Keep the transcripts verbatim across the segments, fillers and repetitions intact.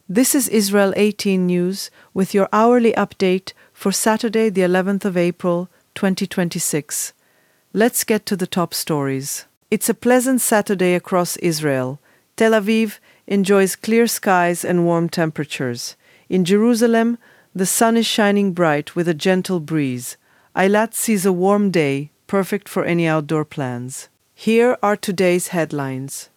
This is Israel eighteen News with your hourly update for Saturday, the eleventh of April, twenty twenty-six. Let's get to the top stories. It's a pleasant Saturday across Israel. Tel Aviv enjoys clear skies and warm temperatures. In Jerusalem, the sun is shining bright with a gentle breeze. Eilat sees a warm day, perfect for any outdoor plans. Here are today's headlines.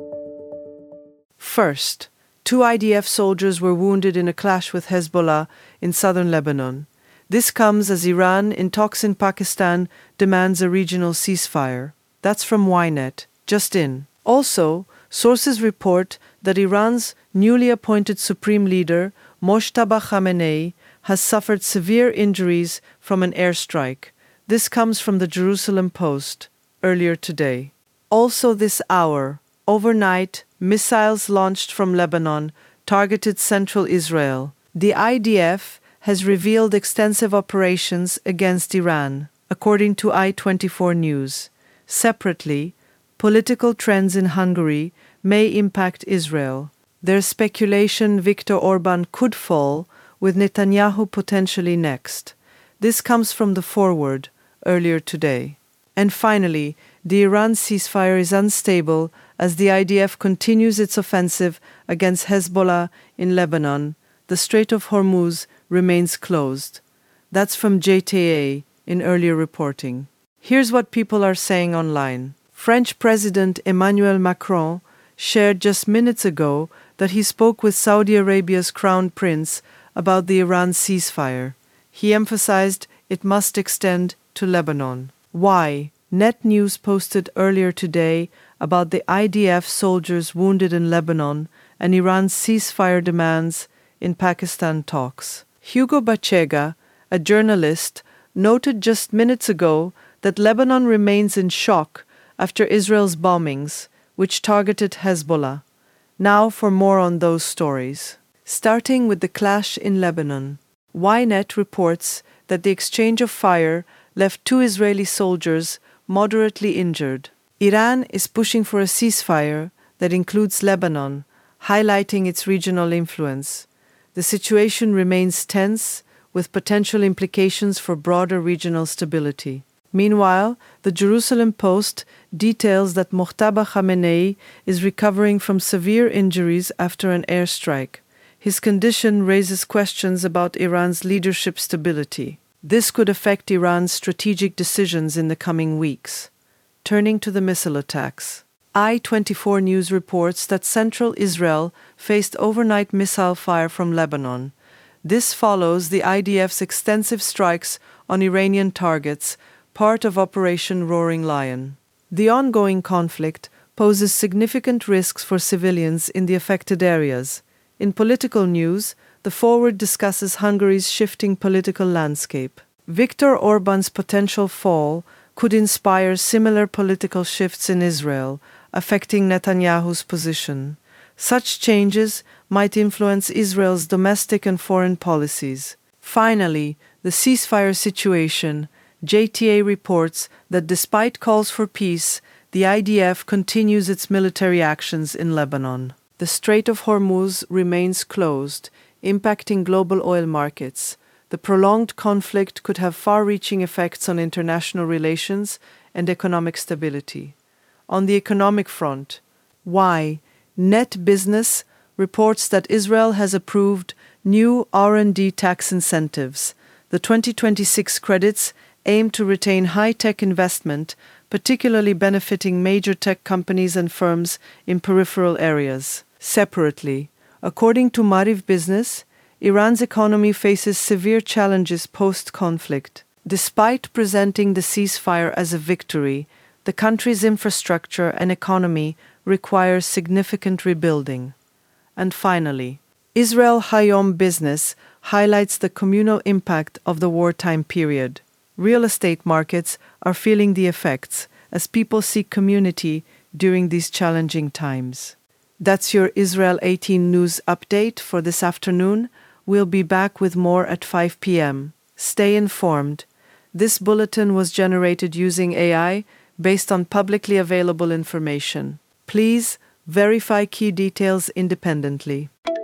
First, two I D F soldiers were wounded in a clash with Hezbollah in southern Lebanon. This comes as Iran, in talks in Pakistan, demands a regional ceasefire. That's from Ynet, just in. Also, sources report that Iran's newly appointed supreme leader, Mojtaba Khamenei, has suffered severe injuries from an airstrike. This comes from the Jerusalem Post earlier today. Also this hour, overnight, missiles launched from Lebanon targeted central Israel. The I D F has revealed extensive operations against Iran, according to I twenty-four News. Separately, political trends in Hungary may impact Israel. There's speculation Viktor Orban could fall, with Netanyahu potentially next. This comes from the Forward earlier today. And finally, the Iran ceasefire is unstable as the I D F continues its offensive against Hezbollah in Lebanon. The Strait of Hormuz remains closed. That's from J T A in earlier reporting. Here's what people are saying online. French President Emmanuel Macron shared just minutes ago that he spoke with Saudi Arabia's Crown Prince about the Iran ceasefire. He emphasized it must extend to Lebanon. Why? Net News posted earlier today about the I D F soldiers wounded in Lebanon and Iran's ceasefire demands in Pakistan talks. Hugo Bachega, a journalist, noted just minutes ago that Lebanon remains in shock after Israel's bombings, which targeted Hezbollah. Now for more on those stories. Starting with the clash in Lebanon, Ynet reports that the exchange of fire left two Israeli soldiers moderately injured. Iran is pushing for a ceasefire that includes Lebanon, highlighting its regional influence. The situation remains tense, with potential implications for broader regional stability. Meanwhile, the Jerusalem Post details that Mojtaba Khamenei is recovering from severe injuries after an airstrike. His condition raises questions about Iran's leadership stability. This could affect Iran's strategic decisions in the coming weeks. Turning to the missile attacks. I twenty-four News reports that central Israel faced overnight missile fire from Lebanon. This follows the I D F's extensive strikes on Iranian targets, part of Operation Roaring Lion. The ongoing conflict poses significant risks for civilians in the affected areas. In political news, the Forward discusses Hungary's shifting political landscape. Viktor Orban's potential fall could inspire similar political shifts in Israel, affecting Netanyahu's position. Such changes might influence Israel's domestic and foreign policies. Finally, the ceasefire situation. J T A reports that despite calls for peace, the I D F continues its military actions in Lebanon. The Strait of Hormuz remains closed, impacting global oil markets. The prolonged conflict could have far-reaching effects on international relations and economic stability. On the economic front, why? Net Business reports that Israel has approved new R and D tax incentives. The twenty twenty-six credits aim to retain high-tech investment, particularly benefiting major tech companies and firms in peripheral areas. Separately, according to Maariv Business, Iran's economy faces severe challenges post-conflict. Despite presenting the ceasefire as a victory, the country's infrastructure and economy require significant rebuilding. And finally, Israel Hayom Business highlights the communal impact of the wartime period. Real estate markets are feeling the effects as people seek community during these challenging times. That's your Israel eighteen News update for this afternoon. We'll be back with more at five p.m. Stay informed. This bulletin was generated using A I based on publicly available information. Please verify key details independently.